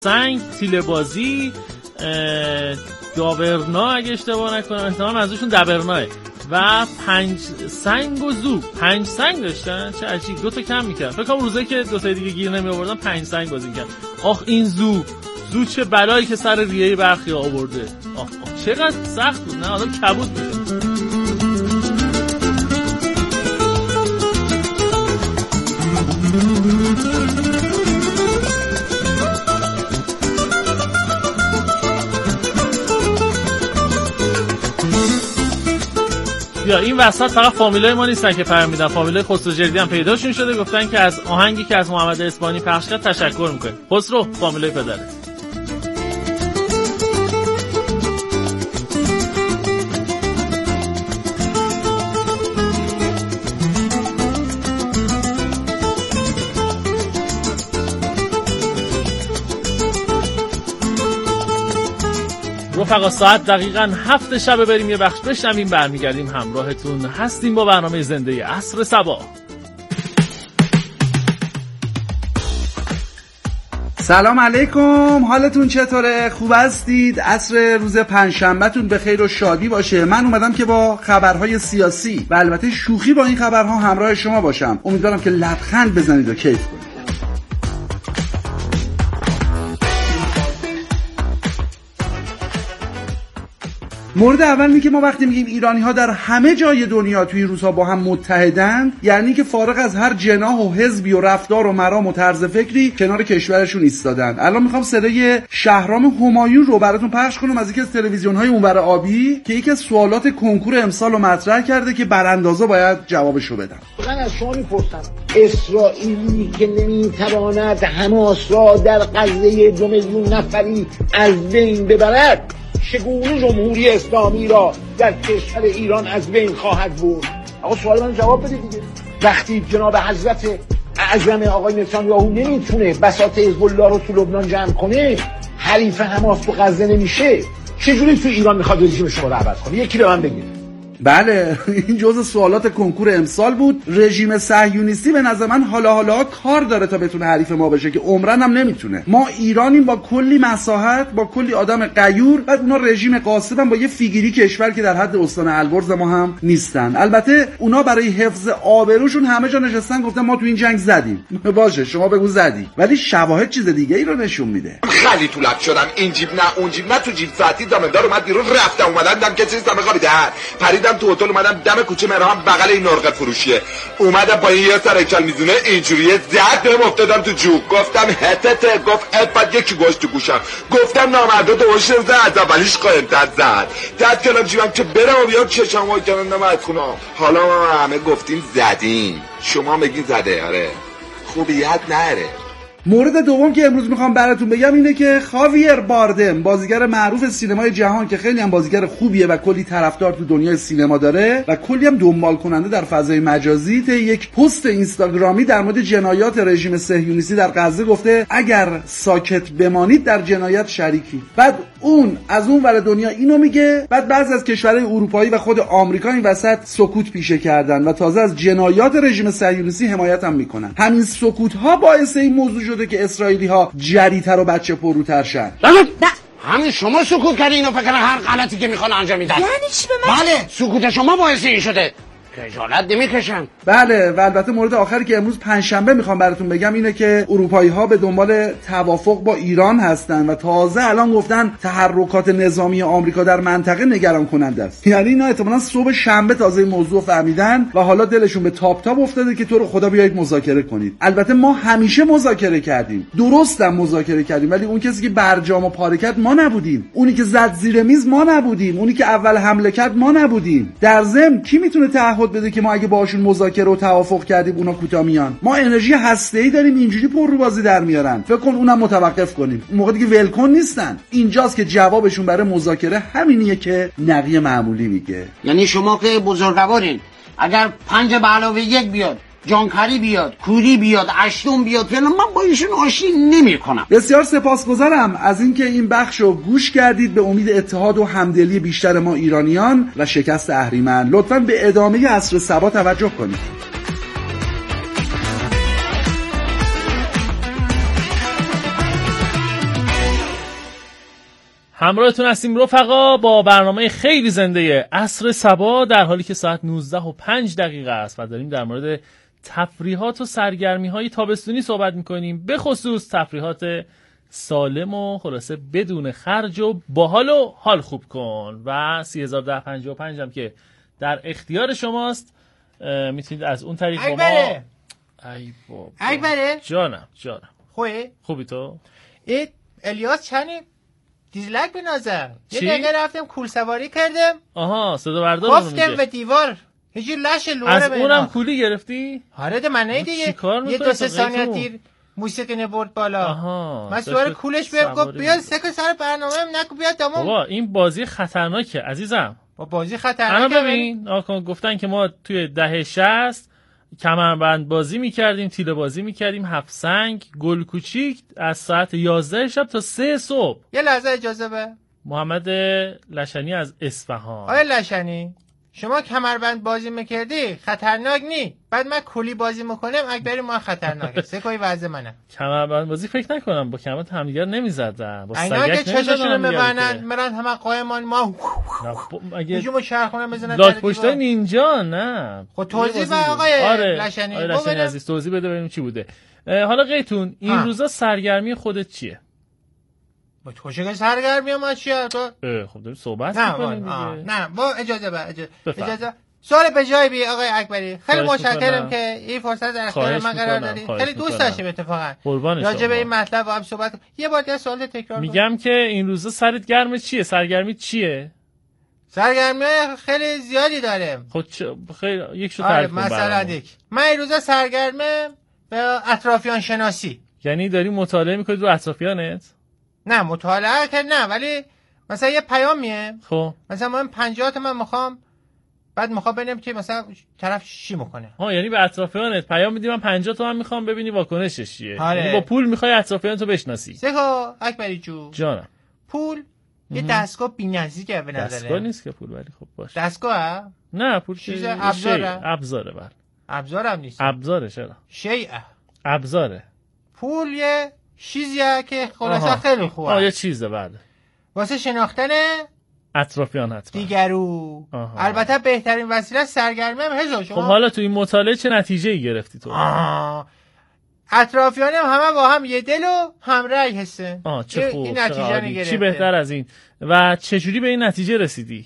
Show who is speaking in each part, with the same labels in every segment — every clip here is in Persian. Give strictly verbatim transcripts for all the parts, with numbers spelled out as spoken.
Speaker 1: سنگ، تیله بازی، داورنا اگه اشتباه نکنم، احتمال منظورشون دبرناه و پنج سنگ و زو. پنج سنگ داشتن، چه عجیب. دو تا کم میکرد. فکر کنم روزایی که دو تا دیگه گیر نمی آوردن پنج سنگ بازی میکرد. آخ این زو زو چه بلایی که سر ریه برخی آورده. آخ, آخ چقدر سخت بود. نه آدم کبود میشه. یا این وسط فقط فامیلای ما نیستن که پیام میدن، فامیلای خسرو جردی هم پیداشون شده، گفتن که از آهنگی که از محمد اسپانی پخش کرد تشکر میکنه. خسرو، فامیلای پدره. رفقا ساعت دقیقاً هفت شب بریم یه بخش بشنویم، برمیگردیم همراهتون هستیم با برنامه زنده عصر صبا.
Speaker 2: سلام علیکم، حالتون چطوره؟ خوب هستید؟ عصر روز پنجشنبهتون به خیر و شادی باشه. من اومدم که با خبرهای سیاسی و البته شوخی با این خبرها همراه شما باشم. امیدوارم که لبخند بزنید و کیف کنید. مورد اول اینه که ما وقتی میگیم ایرانی ها در همه جای دنیا توی این روزها با هم متحدن، یعنی که فارغ از هر جناح و حزبی و رفتار و مرام و طرز فکری کنار کشورشون ایستادن. الان میخوام صدای شهرام همایون رو براتون پخش کنم از یکی از تلویزیون های اونور آبی که یکی از سوالات کنکور امسال رو مطرح کرده که براندازا باید جوابشو بدن.
Speaker 3: من از شما میپرسم، اسرائیلی که نمیتواند حماس را در غزه دو میلیون نفری از بین ببرد، چگونه جمهوری اسلامی را در کشور ایران از بین خواهد برد؟ آقا سوال من جواب بده دیگه. وقتی جناب حضرت اعظم آقای نتانیاهو نمیتونه بساط حزب الله رو تو لبنان جمع کنه، حریف حماس تو غزه نمیشه، چجوری تو ایران میخواد رژیم شما رو عوض کنه؟ یکی به من بگید.
Speaker 2: بله، این جزء سوالات کنکور امسال بود. رژیم صهیونیستی به نظر من حالا حالا کار داره تا بتونه حریف ما بشه که عمرن هم نمیتونه. ما ایرانیم با کلی مساحت، با کلی آدم غیور، بعد اونا رژیم غاصبن با یه فیگیری کشور که در حد استان البرز ما هم نیستن. البته اونا برای حفظ آبروشون همه جا نشستن گفتن ما تو این جنگ زدیم. باشه شما بگو زدی، ولی شواهد چیز دیگه ای رو نشون میده.
Speaker 4: خیلی تو لب شدم، این جیب نه اون جیب نه، تو جیب ساعتی دامدار اومد بیرون، رفتم اومدم دیدم که چیز دم خوابیده، پریدم تو هتل، اومدم دم کوچه مهران بغل این نرغه فروشیه، اومدم با این یه سر هیکل میزونه اینجوریه زد بهم افتادم تو جوب، گفتم هتته، گفت ات یکی گوش تو گوشم، گفتم نامردا دوش زد، از اولیش قاین‌تر زد، داد کلام جیبم که برم و بیام چشمو کنم از خونه. حالا ما همه گفتیم زدیم، شما میگین زده. آره خوبیت نره.
Speaker 2: مورد دوم که امروز میخوام براتون بگم اینه که خاویر باردم، بازیگر معروف سینمای جهان که خیلی هم بازیگر خوبیه و کلی طرفدار تو دنیای سینما داره و کلی هم دنبال کننده در فضای مجازی، ته یک پست اینستاگرامی در مورد جنایات رژیم صهیونیستی در غزه گفته اگر ساکت بمانید در جنایت شریکی. بعد اون از اون ور دنیا اینو میگه، بعد بعضی از کشورهای اروپایی و خود آمریکا این وسط سکوت پیشه کردن و تازه از جنایات رژیم صهیونیستی حمایت هم میکنن. همین سکوت ها باعث این موضوع شده که اسرائیلی ها جری‌تر و بچه پروتر شن.
Speaker 3: همین شما سکوت کردین اینو فکر هر غلطی که میخوان انجام میدن.
Speaker 5: یعنی چی به من؟
Speaker 3: بله سکوت شما باعث این شده. خجالت نمیکشن.
Speaker 2: بله، و البته مورد آخری که امروز پنجشنبه میخوام براتون بگم اینه که اروپایی ها به دنبال توافق با ایران هستن و تازه الان گفتن تحرکات نظامی آمریکا در منطقه نگران کننده است. یعنی اینا احتمالاً صبح شنبه تازه این موضوع فهمیدن و حالا دلشون به تاپ تاپ افتاده که تو رو خدا بیایید مذاکره کنید. البته ما همیشه مذاکره کردیم، درستم مذاکره کردیم، ولی اون کسی که برجام و پاره کرد ما نبودیم، اونی که زد زیر میز ما نبودیم، اونی که اول حمله کرد ما نبودیم. در ضمن کی میتونه تعهد بده که ما اگه باهاشون مذاکره و توافق کردیم اونا کوتاه میان؟ ما انرژی هسته‌ای داریم، اینجوری پر رو بازی در میارن. فکر کن اونم متوقف کنیم. اون موقع دیگه ولکن نیستن. اینجاست که جوابشون برای مذاکره همینیه که نقی معمولی میگه.
Speaker 3: یعنی شما که بزرگوارین، اگر پنج به علاوه یک بیاد، جانکاری بیاد، کوری بیاد، اشتون بیاد، یعنی من با ایشون آشتی نمی کنم.
Speaker 2: بسیار سپاسگزارم از اینکه این بخشو گوش کردید. به امید اتحاد و همدلی بیشتر ما ایرانیان و شکست اهریمن لطفاً به ادامه عصر صبا توجه کنید.
Speaker 1: همراهتون هستیم رفقا با برنامه خیلی زنده عصر صبا، در حالی که ساعت نوزده و پنج دقیقه است و داریم در مورد تفریحات و سرگرمی های تابستونی صحبت میکنیم، به خصوص تفریحات سالم و خلاصه بدون خرج و باحال و حال خوب کن. و سه هزار و ده پنجاه و پنج هم که در اختیار شماست، میتونید از اون طریق با ما. ای بابا
Speaker 5: اکبره
Speaker 1: جانم جانم
Speaker 5: خوبه؟
Speaker 1: خوبی تو؟
Speaker 5: ای الیاس چنی دیزلک به نظر یه
Speaker 1: چی؟
Speaker 5: دقیقه رفتم کول سواری کردم،
Speaker 1: آها صدا بردار رو
Speaker 5: گفتم
Speaker 1: میگه.
Speaker 5: به دیوار هیچی لش لوره
Speaker 1: از
Speaker 5: به
Speaker 1: اونم
Speaker 5: اینا.
Speaker 1: کولی گرفتی؟
Speaker 5: آره ده من نه دیگه،
Speaker 1: چی کار
Speaker 5: یه
Speaker 1: می‌کنی
Speaker 5: دو سه
Speaker 1: تو
Speaker 5: ثانیه
Speaker 1: قیتون؟
Speaker 5: دیر موسیقی نبرد بالا.
Speaker 1: آها
Speaker 5: من سوار کولش بهم گفت
Speaker 1: سواری
Speaker 5: بیا
Speaker 1: بود.
Speaker 5: سکو سر برنامه هم نکو بیا تمام.
Speaker 1: بابا این بازی خطرناکه عزیزم.
Speaker 5: با بازی
Speaker 1: الان
Speaker 5: خطرناکه.
Speaker 1: ببین آقا گفتن که ما توی دهه شصت کمربند بازی میکردیم، تیره بازی میکردیم، هفت سنگ، گل کوچیک، از ساعت یازده شب تا سه صبح.
Speaker 5: یه لحظه اجازه به
Speaker 1: محمد لشنی از اصفهان.
Speaker 5: آیا لشنی شما کمربند بازی میکردی خطرناک نی، بعد من کلی بازی میکنم اکبری ما خطرناکه. سکوی وضع منه.
Speaker 1: کمربند بازی فکر نکنم با کمربند همدیگر نمیزدن، با
Speaker 5: اینا که
Speaker 1: سگک نمیزدن
Speaker 5: چشاشونو
Speaker 1: همدیگر
Speaker 5: میبرنن
Speaker 1: که.
Speaker 5: میرن همه قایمان ما
Speaker 1: نه، ب- اگه
Speaker 5: یجومو شرخونه میزنن
Speaker 1: لاک پشتای نینجا نه.
Speaker 5: خب توضیح
Speaker 1: یه
Speaker 5: به
Speaker 1: بازی بود.
Speaker 5: آقای
Speaker 1: آره.
Speaker 5: لشنی.
Speaker 1: آقای
Speaker 5: خب
Speaker 1: لشنی
Speaker 5: ببینم.
Speaker 1: عزیز توضیح بده ببینیم چی بوده. اه، حالا قیتون این
Speaker 5: ها.
Speaker 1: روزا سرگرمی خودت چیه؟
Speaker 5: با خوشگل سرگرمی ما چیه تو؟
Speaker 1: اه، خب داریم صحبت
Speaker 5: نه
Speaker 1: می‌کنیم
Speaker 5: آه،
Speaker 1: دیگه.
Speaker 5: نه با اجازه به اجازه,
Speaker 1: بفرم.
Speaker 5: اجازه. سوال به جای بی آقای اکبری، خیلی
Speaker 1: خواهش
Speaker 5: متشکرم
Speaker 1: می‌کنم.
Speaker 5: که این فرصت در اختیار
Speaker 1: خواهش
Speaker 5: من قرار
Speaker 1: می‌کنم.
Speaker 5: دادید.
Speaker 1: خواهش
Speaker 5: خیلی دوست
Speaker 1: می‌کنم.
Speaker 5: داشتم اتفاقا
Speaker 1: قربان
Speaker 5: راجع به این
Speaker 1: شما.
Speaker 5: مطلب با هم صحبت. یه بار دیگه سوال تکرار کن.
Speaker 1: میگم که این روزا سرت گرم چیه؟ سرگرمی چیه؟
Speaker 5: سرگرمی خیلی زیادی داریم.
Speaker 1: خب چه خیلی یک شو
Speaker 5: آره
Speaker 1: تعریف کن
Speaker 5: مثلا
Speaker 1: برامون.
Speaker 5: یک من این روزا سرگرمه به اطرافیان شناسی.
Speaker 1: یعنی داری مطالعه می‌کنی رو اطرافیانت؟
Speaker 5: نه مطالعه که نه، ولی مثلا یه پیامیه،
Speaker 1: خب
Speaker 5: مثلا من پنجاه تومن میخوام، بعد میخوام ببینم که مثلا طرف چی میکنه.
Speaker 1: ها یعنی به اطرافیانت پیام میدی من پنجاه تومن میخوام ببینی واکنشش چیه.
Speaker 5: آره.
Speaker 1: یعنی با پول میخوای اطرافیانتو بشناسی.
Speaker 5: سکو اکبری جو
Speaker 1: جانم.
Speaker 5: پول یه دستگاه بی‌نظیره به نظره.
Speaker 1: دستگاه نیست که پول، ولی خب باشه.
Speaker 5: دستگاه
Speaker 1: نه پول که
Speaker 5: چیز
Speaker 1: شیء.
Speaker 5: ابزاره.
Speaker 1: ابزاره بله.
Speaker 5: ابزارم نیست.
Speaker 1: ابزاره چرا؟
Speaker 5: شیء.
Speaker 1: ابزاره.
Speaker 5: پول یه چیزیه که خلاصه
Speaker 1: آها.
Speaker 5: خیلی
Speaker 1: آه
Speaker 5: خوبه
Speaker 1: یه چیزه بله.
Speaker 5: واسه شناختن
Speaker 1: اطرافیان حتما.
Speaker 5: دیگرو.
Speaker 1: آها.
Speaker 5: البته بهترین وسیله سرگرمی هم هزار شما.
Speaker 1: خب حالا تو این مطالعه چه نتیجه‌ای گرفتی تو؟
Speaker 5: آه. اطرافیان هم همه با هم یه دل و هم رأی هسته.
Speaker 1: آه چه
Speaker 5: این-
Speaker 1: خوب.
Speaker 5: این
Speaker 1: چه
Speaker 5: نتیجه
Speaker 1: عالی.
Speaker 5: رو گرفته.
Speaker 1: چی بهتر از این؟ و چجوری به این نتیجه رسیدی؟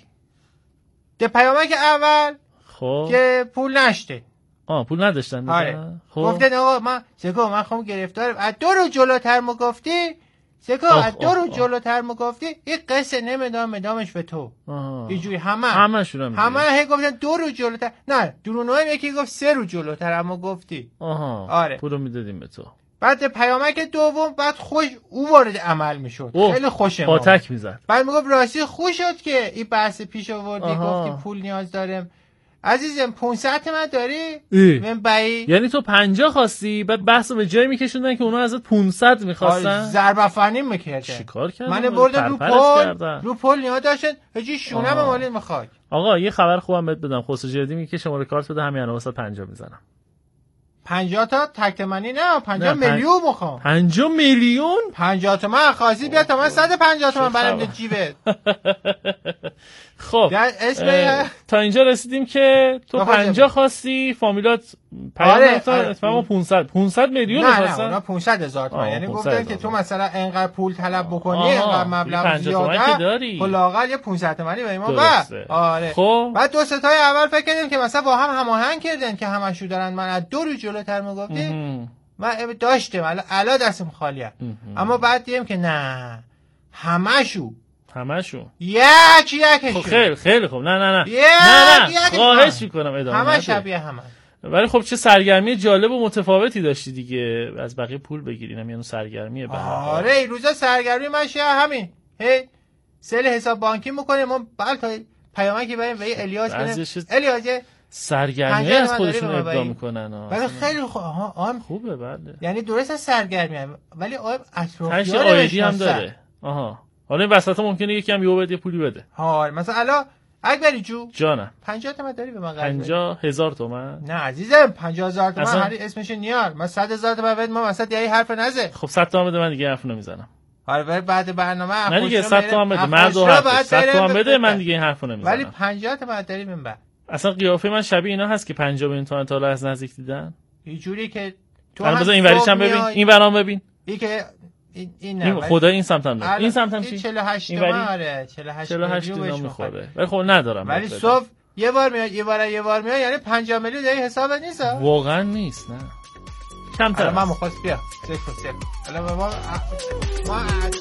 Speaker 5: ده پیامک اول
Speaker 1: خب
Speaker 5: که پول نشته.
Speaker 1: آه پول نداشتن
Speaker 5: آره.
Speaker 1: دیدن؟ خب
Speaker 5: گفتن آقا من سکو من خواهم گرفتارم. از دو رو جلوتر ما گفتی سکو
Speaker 1: آخ،
Speaker 5: از دو
Speaker 1: آخ،
Speaker 5: رو
Speaker 1: آخ.
Speaker 5: جلوتر ما گفتی این قصه نمیدام مدامش به تو.
Speaker 1: آها.
Speaker 5: اینجوری همه
Speaker 1: همشون هم
Speaker 5: همه
Speaker 1: اینجوریه.
Speaker 5: هی گفتن دو رو جلوتر. نه درونو هم یکی گفت سه رو جلوتر اما گفتی.
Speaker 1: آها
Speaker 5: آره.
Speaker 1: پولو میدادیم به تو.
Speaker 5: بعد پیامک دوم بعد خوش او وارد عمل میشد.
Speaker 1: اوه،
Speaker 5: خیلی خوشم
Speaker 1: پاتک میزد.
Speaker 5: بعد میگفت راستی خوش شد که این بحث پیش آوردی.
Speaker 1: آها.
Speaker 5: گفتی پول نیاز دارم. عزیزم پانصد من داری؟
Speaker 1: ای.
Speaker 5: من بایی
Speaker 1: یعنی تو پنجاه خواستی بعد بحث به جایی میکشوندن که اونا ازت پانصد میخواستن.
Speaker 5: ضربه فنی میکردن.
Speaker 1: چیکار کردن؟
Speaker 5: من بردم رو
Speaker 1: پرپرش
Speaker 5: پل
Speaker 1: کردن.
Speaker 5: رو پل نیاز داشتن هجی شونم
Speaker 1: آه.
Speaker 5: مالی میخواد.
Speaker 1: آقا یه خبر خوبم بهت بدم. خسرو جدی میگه که شماره کارت بده همین الان واسه پنجاه میزنم.
Speaker 5: پنجاه تا تک تومنی نه پنجاه
Speaker 1: نه، پن-
Speaker 5: میلیون میخوام.
Speaker 1: پنجاه میلیون؟
Speaker 5: پنجاه تومن خاصی بیا تا من صد و پنجاه تومن
Speaker 1: چه
Speaker 5: برم
Speaker 1: خبر؟
Speaker 5: به جیبت.
Speaker 1: خب
Speaker 5: در اسم
Speaker 1: اه، تا اینجا رسیدیم که تو
Speaker 5: آقا
Speaker 1: پنجاه
Speaker 5: جمعی.
Speaker 1: خواستی فامیلات پیام
Speaker 5: آره،
Speaker 1: رفتن
Speaker 5: آره.
Speaker 1: اتفاقا پانصد پانصد میلیون
Speaker 5: نه نه
Speaker 1: میخواستن.
Speaker 5: اونا پانصد هزار تومن.
Speaker 1: آه،
Speaker 5: یعنی
Speaker 1: پانصد
Speaker 5: گفتن
Speaker 1: هزار
Speaker 5: که تو
Speaker 1: تومن.
Speaker 5: مثلا انقدر پول طلب بکنی
Speaker 1: آها،
Speaker 5: انقدر مبلغ
Speaker 1: پنجاه تومن که
Speaker 5: زیاده
Speaker 1: داری.
Speaker 5: خب لااقل یه پانصد تومانی به ما
Speaker 1: درسته.
Speaker 5: بعد. آره.
Speaker 1: خب
Speaker 5: بعد دو ستای اول فکر کردیم که مثلا با هم هماهنگ کردن که همشو دارن. من از دو رو جلوتر میگفتی
Speaker 1: مهم.
Speaker 5: من داشتم الان الا دستم خالیه. اما بعد دیدم که نه همشو
Speaker 1: همشون.
Speaker 5: یک یکشون
Speaker 1: خب خیلی خیلی خوب. نه نه نه
Speaker 5: یک
Speaker 1: نه نه
Speaker 5: یکشون.
Speaker 1: خواهش میکنم ادامه
Speaker 5: همه
Speaker 1: نده.
Speaker 5: شبیه همه.
Speaker 1: ولی خب چه سرگرمی جالب و متفاوتی داشتی دیگه. از بقیه پول بگیری نمیانو سرگرمیه به هر حال.
Speaker 5: آره این روزا سرگرمی من شه همین هی سل حساب بانکی میکنیم ما بل تا پیامکی بریم به الیاس
Speaker 1: بعضیش
Speaker 5: بدیم الیاس
Speaker 1: سرگرمی
Speaker 5: پنجاه
Speaker 1: از
Speaker 5: تومن
Speaker 1: خودشون
Speaker 5: داری به ما
Speaker 1: ابداع
Speaker 5: بایی.
Speaker 1: میکنن ها.
Speaker 5: ولی خیلی خوب آها آم
Speaker 1: خوبه بله.
Speaker 5: یعنی درست سرگرمی هم. ولی آب
Speaker 1: تنش
Speaker 5: اطرافیان
Speaker 1: آیدی هم
Speaker 5: نمی‌شناسن.
Speaker 1: داره. آها حالا این وسط ممکنه یکی هم یهو بده پولی بده.
Speaker 5: ها مثلا الان اکبری جو
Speaker 1: جانم
Speaker 5: پنجاه تومن داری به من قرض بدی؟
Speaker 1: پنجاه هزار تومن.
Speaker 5: نه عزیزم پنجاه هزار تومن
Speaker 1: اصلا-
Speaker 5: هر اسمش نیار من صد هزار تومن بده ما وسط یه حرف نزه.
Speaker 1: خب صد تومن بده من دیگه حرف نمیزنم.
Speaker 5: آره بعد برنامه
Speaker 1: نه دیگه صد تومن بده مرد و حرف صد تومن بده من دیگه این حرفو نمیزنم.
Speaker 5: ولی پنجاه تا بعد داریم این بعد
Speaker 1: اصلا قیافه من شبیه اینا هست که پنجاه میلیون تومن تا از نزدیک دیدن.
Speaker 5: یه جوری که
Speaker 1: تو هم این وریش هم ببین این ورام ببین
Speaker 5: این که این این
Speaker 1: نه خدا این سمتم نه این سمتم چی
Speaker 5: چهل و هشت تومن آره چهل و هشت
Speaker 1: میلیون میخوره ولی خب ندارم.
Speaker 5: ولی صبح یه بار میاد یه بار یه بار میاد یعنی پنجاه میلیون دیگه حساب نیست
Speaker 1: واقعا نیست نه کمتر.
Speaker 5: من می‌خواست بیا سیف سیف حالا ما ما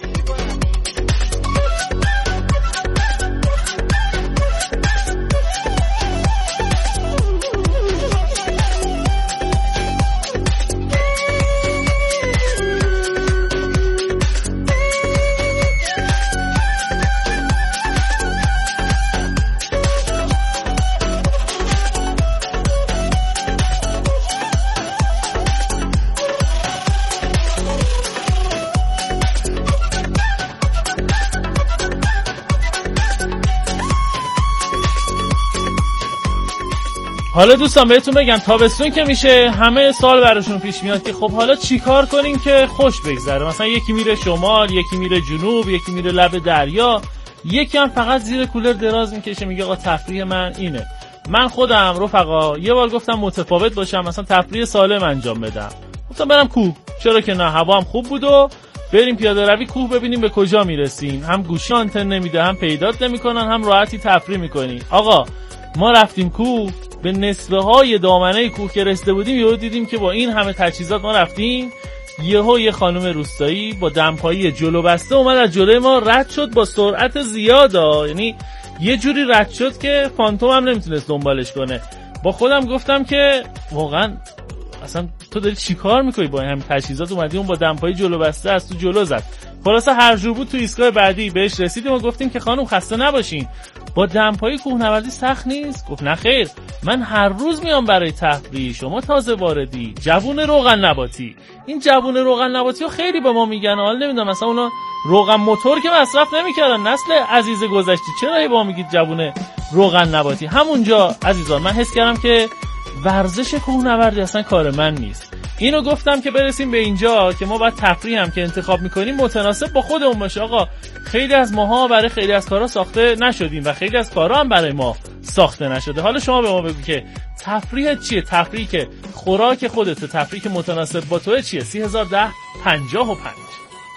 Speaker 1: حالا دوستان بهتون بگم تابستون که میشه همه سال براشون پیش میاد که خب حالا چیکار کنیم که خوش بگذره. مثلا یکی میره شمال، یکی میره جنوب، یکی میره لب دریا، یکی هم فقط زیر کولر دراز میکشه میگه آقا تفریح من اینه. من خودم رفقا یه بار گفتم متفاوت باشم، مثلا تفریح سالم انجام بدم. گفتم برم کوه، چرا که نه، هوا هم خوب بود و بریم پیاده روی کوه ببینیم به کجا میرسیم. هم گوشی آنتن نمیده، هم پیدات نمیکنن، هم راحتی تفریح میکنی. آقا ما رفتیم کوه، به نصفه های دامنه کوه که رسیده بودیم یهو دیدیم که با این همه تجهیزات ما رفتیم، یهو یه خانم روستایی با دمپایی جلو بسته اومد از جلوی ما رد شد با سرعت زیاد، یعنی یه جوری رد شد که فانتوم هم نمیتونست دنبالش کنه. با خودم گفتم که واقعا اصلا تو داری چی کار میکنی با این همین تجهیزات؟ اومدی اون با دمپایی جلو بسته از تو جلو زد. خلاصه هر جور بود تو ایستگاه بعدی بهش رسیدیم و گفتیم که خانم خسته نباشین، با دمپایی کوهنوردی سخت نیست؟ گفت نه خیر، من هر روز میام برای تفریح، شما تازه واردی، جوون روغن نباتی. این جوون روغن نباتی رو خیلی به ما میگن، حال نمیدونم مثلا اونا روغن موتور که مصرف نمیکردن، نسل عزیز گذشته، چرا هی با ما میگید جوون روغن نباتی؟ همونجا عزیزان من حس کردم که ورزش کوهنوردی اصلا کار من نیست. اینو گفتم که برسیم به اینجا که ما باید تفریح هم که انتخاب میکنیم متناسب با خودمون باشه. آقا خیلی از ماها برای خیلی از کارا ساخته نشدیم و خیلی از کارا هم برای ما ساخته نشده. حالا شما به ما بگو که تفریح چیه؟ تفریح که خوراک خودته، تفریح که متناسب با توه چیه؟ سی هزار ده پنجاه و پنج.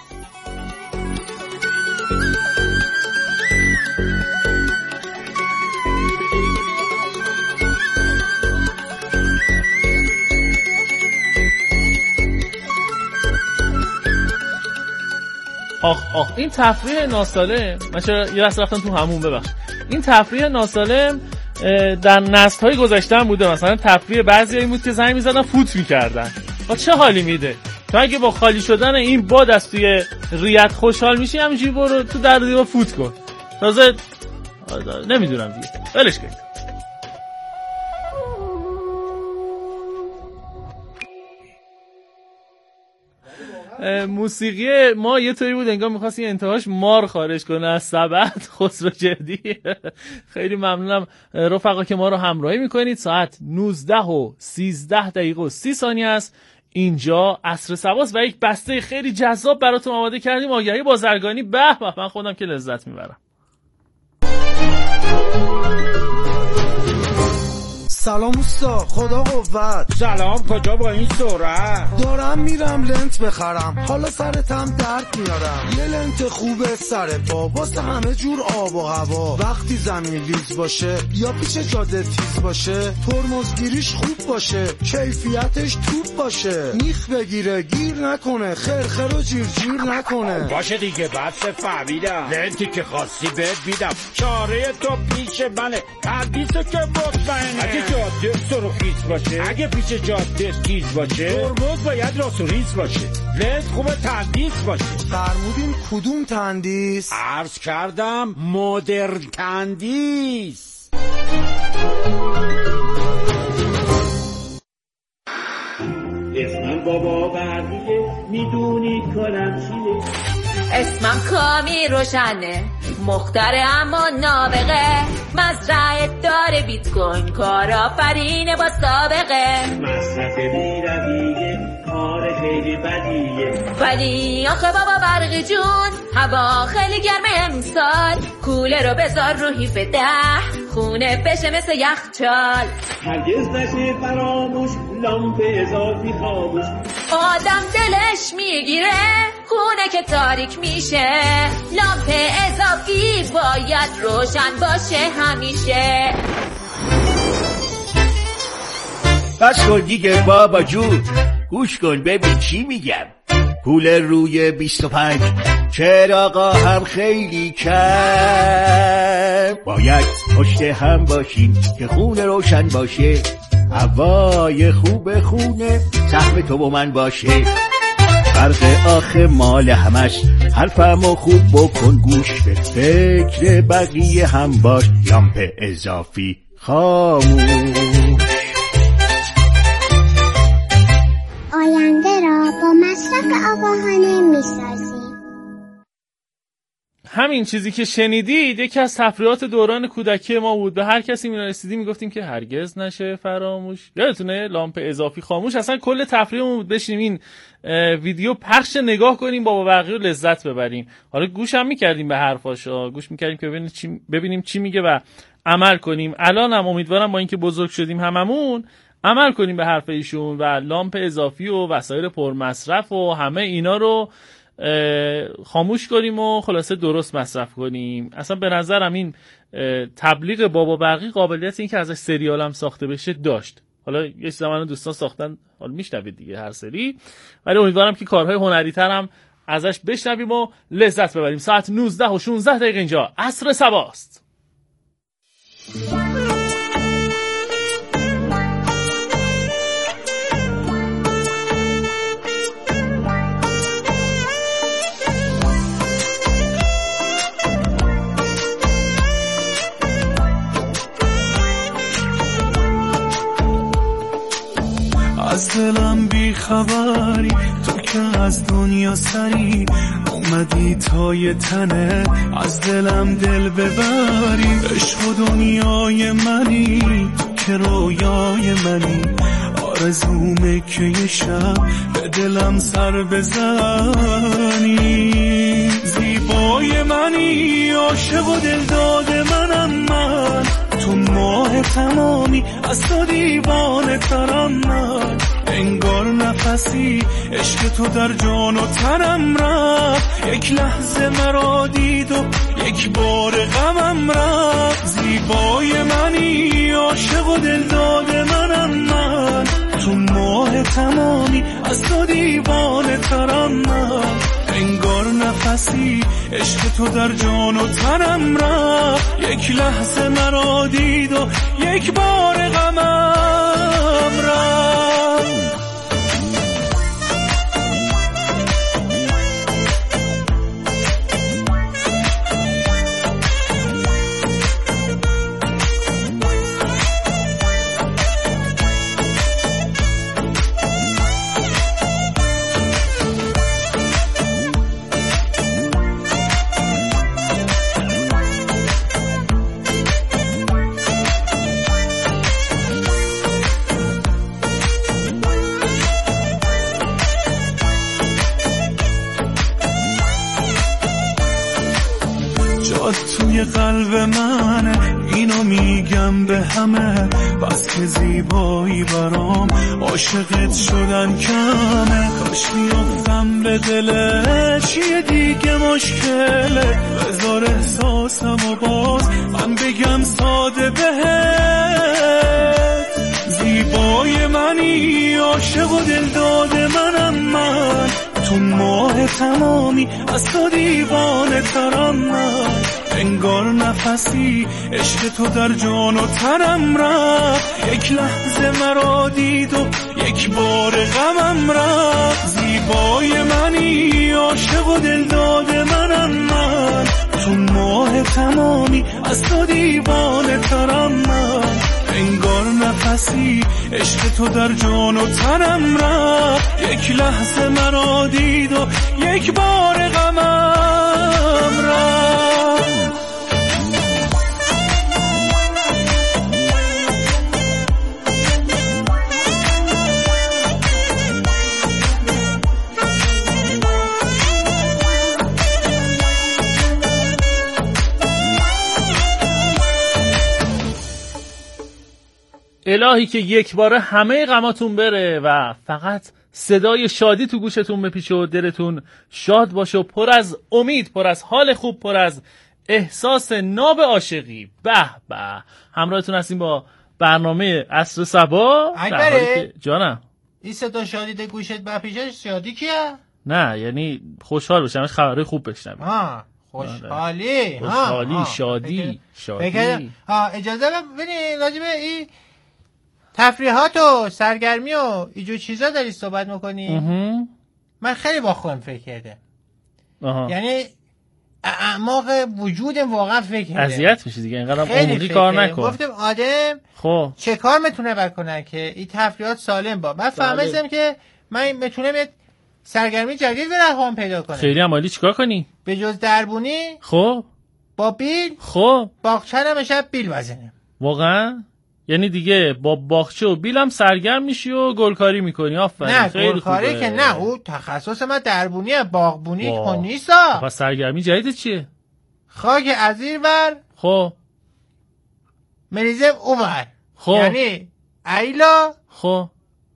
Speaker 1: آخ آخ این تفریح ناسالم، من چرا یه دست رفتم تو همون ببخش. این تفریح ناسالم در نسل‌های گذشته هم بوده. مثلا تفریح بعضی این بود که زنگ می‌زدن فوت می‌کردن. با چه حالی میده؟ تو اگه با خالی شدن این باد از توی ریت خوشحال میشی، همینجوری برو تو در دیوار فوت کن. تازه نمیدونم دیگه، ولش کن. موسیقی ما یه طوری بود انگار می‌خواست این انتهاش مار خارج کنه از سبد. خسرو جدی خیلی ممنونم رفقا که ما رو همراهی میکنید. ساعت نوزده و سیزده دقیقه و سی ثانیه است. اینجا عصر سباست و یک بسته خیلی جذاب براتون آماده کردیم. آگهی بازرگانی. به به، من خودم که لذت میبرم.
Speaker 6: سلام اوستا، خدا قوت.
Speaker 7: سلام، کجا با این سرعت؟
Speaker 6: دارم میرم لنت بخرم، حالا سرتم درد میارم. یه لنت خوبه سر پا واسه همه جور آب و هوا. وقتی زمین لیز باشه یا پیش جاده تیز باشه، ترمزگیریش خوب باشه، کیفیتش توپ باشه، میخ بگیره گیر نکنه، خرخر و جیر جیر نکنه.
Speaker 7: باشه دیگه بس فهمیدم، لنتی که خواستی بهت میدم، چاره تو پیش منه، تندیسو که مطمئنه. اگه جاده سرخیز باشه، اگه پیش جاده تیز باشه، ترمز باید راست و ریز باشه، لنت خوبه تندیس باشه.
Speaker 6: فرمودین کدوم تندیس؟
Speaker 7: عرض کردم مدرن تندیس. اسمم بابا بردیه، میدونی کارم چیه؟
Speaker 8: اسمم کامی روشنه، مختره اما نابغه، مزرعه داره بیت کوین، کارآفرینه با سابقه.
Speaker 7: مصرف بی‌رویه، کار خیلی بدیه.
Speaker 8: ولی آخه بابا برقی جون هوا خیلی گرمه امسال، کوله رو بذار رو هیف ده خونه بشه مثل یخچال.
Speaker 7: هرگز نشه فراموش لامپ اضافی خاموش.
Speaker 8: آدم دلش میگیره خونه که تاریک میشه، لامپ اضافی باید روشن باشه همیشه.
Speaker 9: بس کن دیگه بابا جون، گوش کن ببین چی میگم. کولر روی بیست و پنج چراغا هم خیلی کم، باید پشت هم باشیم که خونه روشن باشه، هوای خوب خونه سهم تو و من باشه. فرق آخه مال همش، حرفمو خوب بکن گوش، به فکر بقیه هم باش، لامپ اضافی خاموش.
Speaker 10: آینده را با مصرف آگاهانه می‌سازیم.
Speaker 1: همین چیزی که شنیدید یکی از تفریحات دوران کودکی ما بود. به هر کسی می‌رسیدیم میگفتیم که هرگز نشه فراموش. یادتونه لامپ اضافی خاموش؟ اصلا کل تفریحمون بود بشینیم این ویدیو پخش نگاه کنیم، بابا بقیه رو لذت ببریم. حالا گوش هم می‌کردیم به حرفاشا، گوش می‌کردیم که ببینیم چی ببینیم چی میگه و عمل کنیم. الان هم امیدوارم با اینکه بزرگ شدیم هممون عمل کنیم به حرف ایشون و لامپ اضافی و وسایل پرمصرف و همه اینا رو خاموش کنیم و خلاصه درست مصرف کنیم. اصلا به نظرم این تبلیغ بابا برقی قابلیت این که ازش سریال هم ساخته بشه داشت. حالا یه زمان دوستان ساختن، حالا میشنوید دیگه هر سری، ولی امیدوارم که کارهای هنری تر هم ازش بشنویم و لذت ببریم. ساعت نوزده و شانزده دقیقه اینجا عصر صباست.
Speaker 11: از دلم بی خبری، تو که از دنیا سری اومدی تا یه تنه از دلم دل ببری. عشق و دنیای منی، تو که رویای منی، آرزومه که یه شب به دلم سر بزنی. زیبای منی، عاشق و دل داده منم من، تو ماه تمامی از تو دیوانه ترم من. انگار نفسی عشق تو در جان و تنم رفت، یک لحظه مرا دید و یک بار غمم رفت. زیبای منی، عاشق و دل داده منم من، تو ماه تمامی از تو دیوانه ترم من. انگار نفسی عشق تو در جان و تنم رفت، یک لحظه مرا دید و یک بار غمم رفت. توی قلب منه، اینو میگم به همه، بس که زیبایی برام عاشقت شدن کمه. کاش میافتم به دلش یه دیگه مشکله، بذار احساسم و باز من بگم ساده بهت. زیبای منی، عاشق و دل داده منم من، تو ماه تمامی از تو دیوانه ترم من. انگار نفسی عشق تو در جان و تنم رفت، یک لحظه مرا دید و یک بار غمم رفت. زیبای منی، عاشق و دل داده منم من، تو ماه تمامی از تو دیوانه ترم من. انگار نفسی عشق تو در جان و تنم رفت، یک لحظه مرا دید و یک بار غمم رفت.
Speaker 1: الهی که یک باره همه غماتون بره و فقط صدای شادی تو گوشتون بپیچه و دلتون شاد باشه و پر از امید، پر از حال خوب، پر از احساس ناب عاشقی. به به، همراهتون هستیم با برنامه عصر صبا.
Speaker 5: اکبره
Speaker 1: جانم،
Speaker 5: این صدا شادی ده گوشت بپیچه شادی کیه؟
Speaker 1: نه یعنی خوشحال بشم، خبرهای خوب بشنم.
Speaker 5: ها خوشحالی،
Speaker 1: خوشحالی،
Speaker 5: ها.
Speaker 1: شادی، شادی.
Speaker 5: ها اجازه ببینید راجع به این تفریحات و سرگرمی و اینجور چیزا داری صحبت میکنی؟ من خیلی با خودم فکر کردم. آها. یعنی اعماق وجودم واقعا فکر کردم.
Speaker 1: اذیت میشه دیگه، اینقدر عمقی کار نکن.
Speaker 5: گفتم آدم
Speaker 1: خب
Speaker 5: چه کار میتونه بکنه که این تفریحات سالم با. من فهمیدم که من میتونم سرگرمی جدید برام پیدا کنم.
Speaker 1: خیلی عمالی چیکار کنی؟
Speaker 5: به جز دربونی
Speaker 1: خب
Speaker 5: با بیل
Speaker 1: خب
Speaker 5: باغچه رو میشه بیل بزنم.
Speaker 1: واقعا؟ یعنی دیگه با باغچه و بیل هم سرگرم میشی و گلکاری میکنی؟ آفرین.
Speaker 5: نه
Speaker 1: خیلی
Speaker 5: گلکاری
Speaker 1: خوبه.
Speaker 5: که نه، او تخصص من دربونیه، باغبونی که نیست.
Speaker 1: پس سرگرمی جدید چیه؟
Speaker 5: خاک از این ور
Speaker 1: خب
Speaker 5: مریزم اون ور.
Speaker 1: خب
Speaker 5: یعنی ایلا
Speaker 1: خب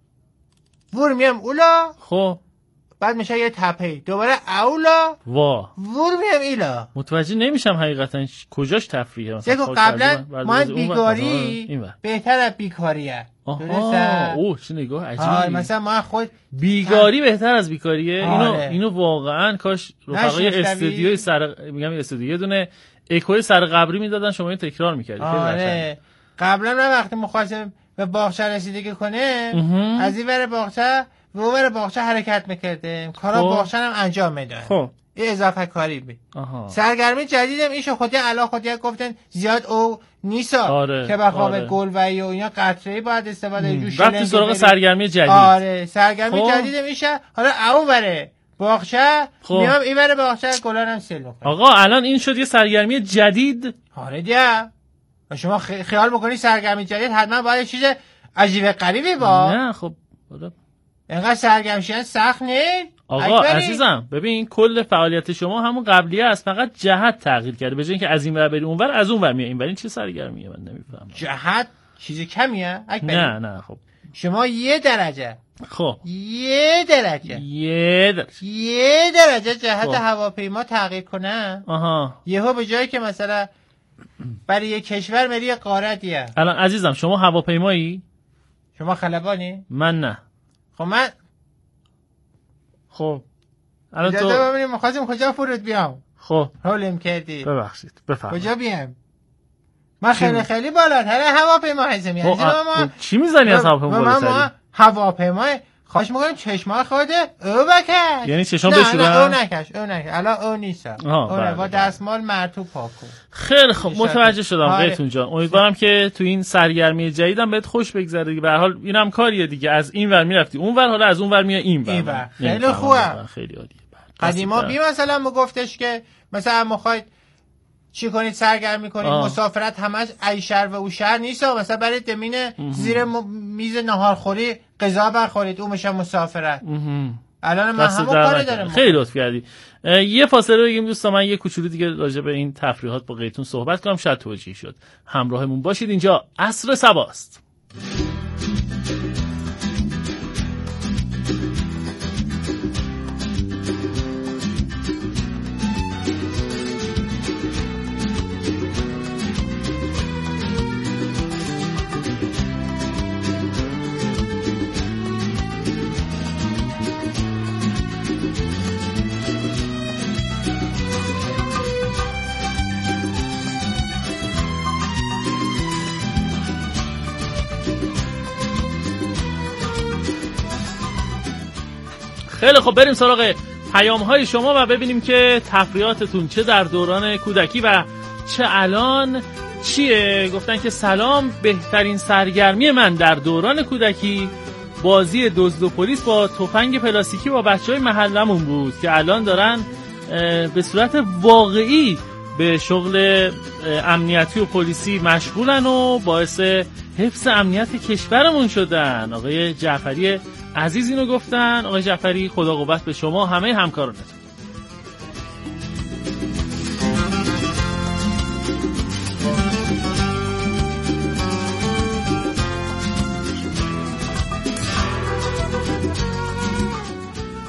Speaker 5: ور میم اولا
Speaker 1: خب
Speaker 5: بعد میشه یه تپه، دوباره اولا
Speaker 1: وا
Speaker 5: ور میم ایلا.
Speaker 1: متوجه نمیشم حقیقتا کجاش تفریحه.
Speaker 5: مثلا قبلا ما بیگاری بهتر از بیکاریه.
Speaker 1: آها اوه چه نگاه عجیبی.
Speaker 5: مثلا ما خود
Speaker 1: بیگاری بهتر از بیکاریه. اینو اینو واقعا کاش رفقای استودیوی سر میگم استودیو یه دونه اکوی سر قبری میدادن، شما این تکرار میکردید.
Speaker 5: آره قبلا من وقتی مخواستم به باغچه رسیدگی کنه از این ور باغچه و اون ور باغچه حرکت میکردم، کارا باغچه هم انجام میدادم.
Speaker 1: خب
Speaker 5: این اضافه کاری بود. سرگرمی جدیدم ایشو خودی علا خودی گفتن زیاد او نیسا.
Speaker 1: آره،
Speaker 5: که بخواب
Speaker 1: آره.
Speaker 5: گل و اینا قطره‌ای باید استفاده جوش.
Speaker 1: رفتی سراغ سرگرمی جدید.
Speaker 5: آره سرگرمی خب. جدیدم میشه. حالا اون وره باغچه خب. میام این وره باغچه گلانم سل میکنم.
Speaker 1: آقا الان این شد یه سرگرمی جدید.
Speaker 5: آره دیگه. شما خیال میکنی سرگرمی جدید حتما باید چیز عجیب غریبی با.
Speaker 1: نه خب حالا
Speaker 5: اینقدر سرگرم شدن سخت نیست.
Speaker 1: آقا عزیزم ببین کل فعالیت شما همون قبلیه است، فقط جهت تغییر کرده. به جای اینکه از این ور بری اونور از اون ور میای اینور. این چه سرگرمیه من نمیفهمم.
Speaker 5: جهت چیز کمیه؟
Speaker 1: نه نه خب
Speaker 5: شما یه درجه
Speaker 1: خب
Speaker 5: یه درجه
Speaker 1: یه درجه
Speaker 5: یه درجه جهت خب. هواپیما تغییر کنه.
Speaker 1: آها
Speaker 5: یهو به جایی که مثلا برای یه کشور میری یه قارتیه.
Speaker 1: الان عزیزم شما هواپیمایی؟
Speaker 5: شما خلبانی؟
Speaker 1: من نه.
Speaker 5: خب من
Speaker 1: خب الان
Speaker 5: تو ببینیم می‌خواستیم کجا فرود بیام.
Speaker 1: خب
Speaker 5: حالم کردی.
Speaker 1: ببخشید بفرمایید.
Speaker 5: کجا بیام؟ من خیلی خیلی بالاتر هواپیما هستم. یعنی
Speaker 1: ما چی میزنی از هواپیما بالاتر؟
Speaker 5: ما هواپیما خواهش می‌کنم چشمای خودت او بکش.
Speaker 1: یعنی چشام بشورم؟
Speaker 5: نه او نکش او نکش. الان او نیست. اون با دستمال مرتوب پاک کن.
Speaker 1: خیلی خوب متوجه شدم قیتون جان. امیدوارم که تو این سرگرمی جدیدم بهت خوش بگذره دیگه. به هر حال اینم کاریه دیگه، از این ور میرفتی اون ور، حالا از اون ور میای این ور.
Speaker 5: خیلی خوبه.
Speaker 1: خیلی عالیه.
Speaker 5: قدیما بی مثلا میگفتش که مثلا میخواید چی کنید سرگرمی کنید آه. مسافرت همش ای شهر و او شهر نیست. مثلا برید دمینه زیر م... میز ناهارخوری غذا برخورید، اون میشه مسافرت. الان من همون کارو دارم.
Speaker 1: خیلی لطف کردی. یه فاصله بگیم دوستان، من یه کوچولو دیگه راجع به این تفریحات با قیتون صحبت کنم، شاید توجیه شد. همراهمون باشید، اینجا عصر صباست. خیلی خب بریم سراغ پیام های شما و ببینیم که تفریحاتتون چه در دوران کودکی و چه الان چیه. گفتن که سلام، بهترین سرگرمی من در دوران کودکی بازی دزد و پلیس با تفنگ پلاستیکی با بچهای محلمون بود که الان دارن به صورت واقعی به شغل امنیتی و پلیسی مشغولن و باعث حفظ امنیت کشورمون شدن. آقای جعفری عزیز اینو گفتن. آقای جعفری خدا قوت به شما همه همکارانتون.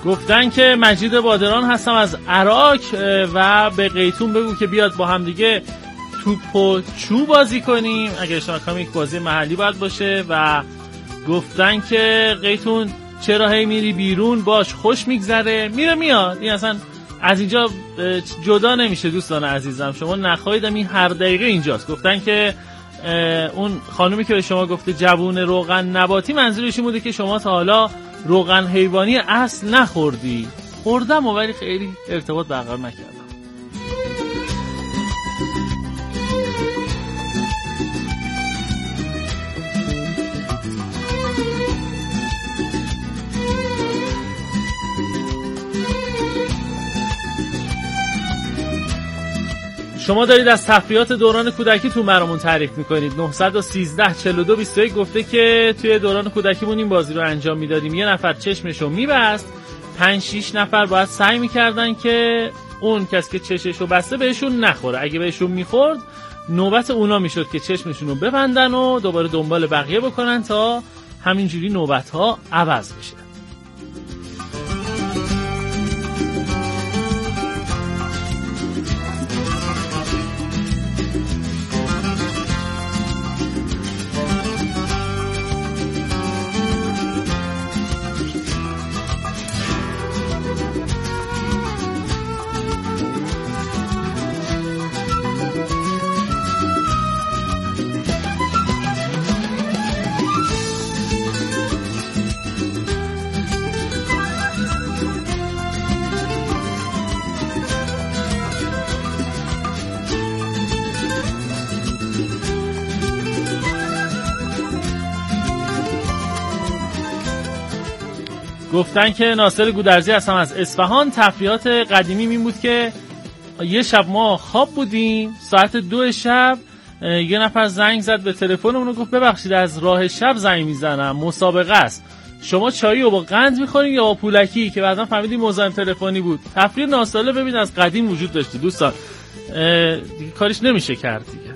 Speaker 1: گفتن که مجید بادران هستم از عراق و به قیتون بگو که بیاد با هم دیگه توپ و چوب بازی کنیم. اگر اشتباه نکنم یک بازی محلی باید باشه. و گفتن که قیتون چرا هی میری بیرون، باش خوش میگذره، میره میاد، این اصلا از اینجا جدا نمیشه. دوستان عزیزم شما نخواهیدم این هر دقیقه اینجاست. گفتن که اون خانومی که به شما گفته جوون روغن نباتی منظورش این بوده که شما تا حالا روغن حیوانی اصل نخوردی. خوردم ولی خیلی ارتباط برقرار نکردم. شما دارید از تفریحات دوران کودکیتون برامون تعریف میکنید. نه یک سه چهار دو بیست و یک گفته که توی دوران کودکیمون این بازی رو انجام میدادیم. یه نفر چشمشو میبست، پنج شیش نفر باید سعی میکردن که اون کسی که چشمشو بسته بهشون نخوره. اگه بهشون میخورد نوبت اونا میشد که چشمشون رو ببندن و دوباره دنبال بقیه بکنن تا همینجوری نوبت ها عوض بشه. گفتن که ناصر گودرزی هستم از اصفهان. تفریحات قدیمی این بود که یه شب ما خواب بودیم، ساعت دو شب یه نفر زنگ زد به تلفنمون و گفت ببخشید از راه شب زنگ میزنم، مسابقه است، شما چایی رو با قند میخورین یا با پولکی؟ که بعدا فهمیدیم مزاحم تلفنی بود. تفریح ناساله ببین از قدیم وجود داشته دوستان، کاریش نمیشه کرد دیگه.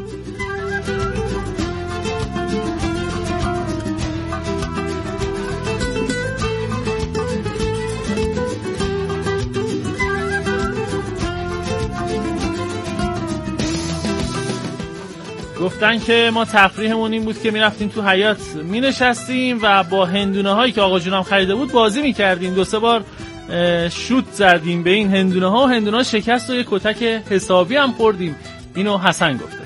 Speaker 1: گفتن که ما تفریحمون این بود که میرفتیم تو حیاط مینشستیم و با هندونه هایی که آقا جونم خریده بود بازی میکردیم. دو سه بار شوت زدیم به این هندونه ها و هندونه ها شکست و یک کتک حسابی هم خوردیم. اینو حسن گفته.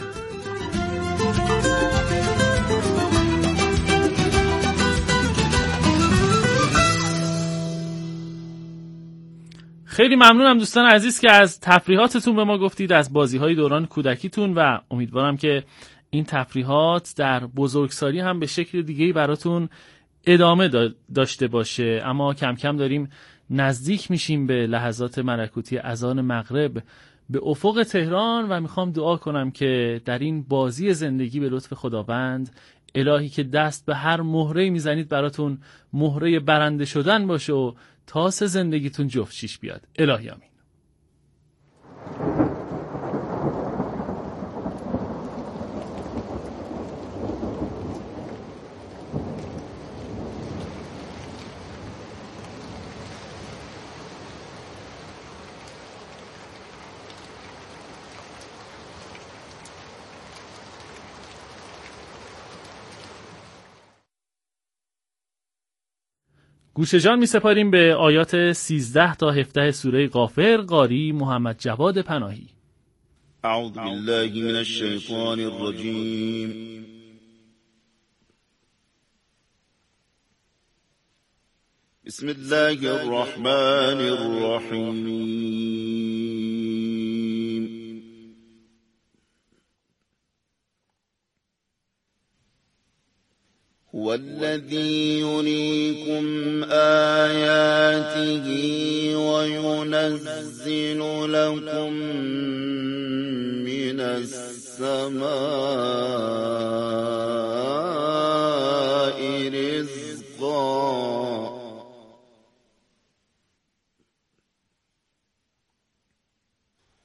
Speaker 1: خیلی ممنونم دوستان عزیز که از تفریحاتتون به ما گفتید، از بازی‌های دوران کودکیتون، و امیدوارم که این تفریحات در بزرگسالی هم به شکل دیگه‌ای براتون ادامه داشته باشه. اما کم کم داریم نزدیک میشیم به لحظات ملکوتی اذان مغرب به افق تهران و میخوام دعا کنم که در این بازی زندگی به لطف خداوند الهی که دست به هر مهره میزنید براتون مهره برنده شدن باشه و تاس زندگیتون جفت شیش بیاد. الهی آمین. گوش جان می سپاریم به آیات سیزده تا هفده سوره غافر. قاری محمد جواد پناهی.
Speaker 12: اعوذ بالله من الشیطان الرجیم. بسم الله الرحمن الرحیم. هو الذي يريكم آياته وينزل لكم من السماء